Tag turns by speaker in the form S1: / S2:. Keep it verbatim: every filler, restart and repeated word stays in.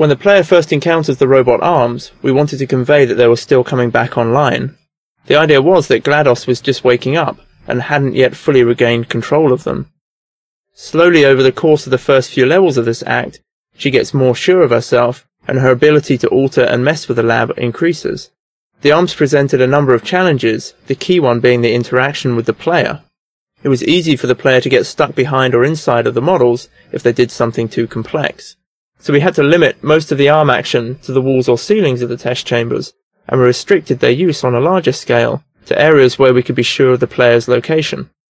S1: When the player first encounters the robot arms, we wanted to convey that they were still coming back online. The idea was that GLaDOS was just waking up, and hadn't yet fully regained control of them. Slowly over the course of the first few levels of this act, she gets more sure of herself, and her ability to alter and mess with the lab increases. The arms presented a number of challenges, the key one being the interaction with the player. It was easy for the player to get stuck behind or inside of the models if they did something too complex. So we had to limit most of the arm action to the walls or ceilings of the test chambers, and we restricted their use on a larger scale to areas where we could be sure of the player's location.